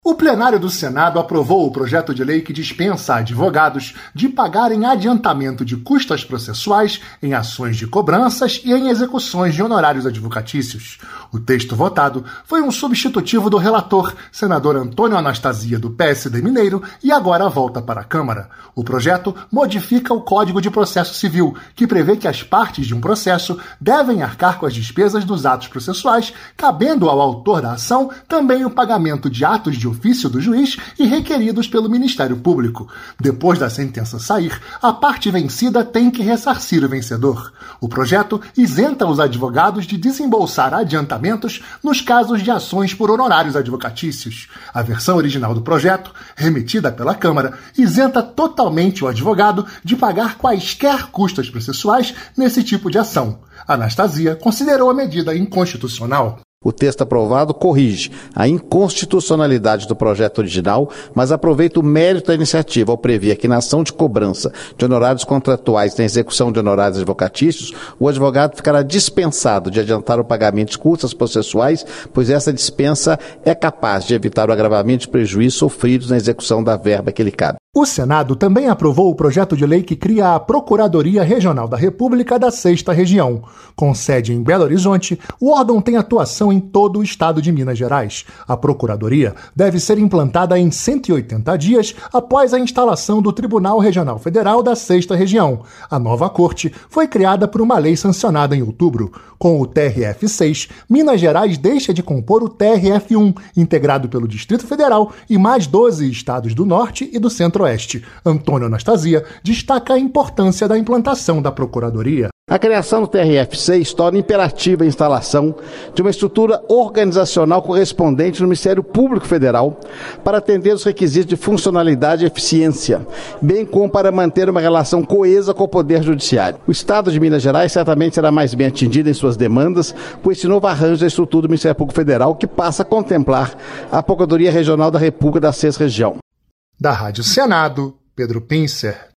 O plenário do Senado aprovou o projeto de lei que dispensa advogados de pagarem adiantamento de custas processuais em ações de cobranças e em execuções de honorários advocatícios. O texto votado foi um substitutivo do relator, senador Antônio Anastasia, do PSD Mineiro, e agora volta para a Câmara. O projeto modifica o Código de Processo Civil, que prevê que as partes de um processo devem arcar com as despesas dos atos processuais, cabendo ao autor da ação também o pagamento de atos de ofício do juiz e requeridos pelo Ministério Público. Depois da sentença sair, a parte vencida tem que ressarcir o vencedor. O projeto isenta os advogados de desembolsar adiantamentos nos casos de ações por honorários advocatícios. A versão original do projeto, remetida pela Câmara, isenta totalmente o advogado de pagar quaisquer custas processuais nesse tipo de ação. Anastasia considerou a medida inconstitucional. O texto aprovado corrige a inconstitucionalidade do projeto original, mas aproveita o mérito da iniciativa ao prever que na ação de cobrança de honorários contratuais na execução de honorários advocatícios, o advogado ficará dispensado de adiantar o pagamento de custas processuais, pois essa dispensa é capaz de evitar o agravamento de prejuízos sofridos na execução da verba que lhe cabe. O Senado também aprovou o projeto de lei que cria a Procuradoria Regional da República da 6ª Região. Com sede em Belo Horizonte, o órgão tem atuação em todo o estado de Minas Gerais. A Procuradoria deve ser implantada em 180 dias após a instalação do Tribunal Regional Federal da 6ª Região. A nova corte foi criada por uma lei sancionada em outubro. Com o TRF6, Minas Gerais deixa de compor o TRF1, integrado pelo Distrito Federal e mais 12 estados do Norte e do Centro-Oeste. Antônio Anastasia destaca a importância da implantação da Procuradoria. A criação do TRF6 torna imperativa a instalação de uma estrutura organizacional correspondente no Ministério Público Federal para atender os requisitos de funcionalidade e eficiência, bem como para manter uma relação coesa com o Poder Judiciário. O Estado de Minas Gerais certamente será mais bem atendido em suas demandas com esse novo arranjo da estrutura do Ministério Público Federal, que passa a contemplar a Procuradoria Regional da República da 6ª Região. Da Rádio Senado, Pedro Pincer.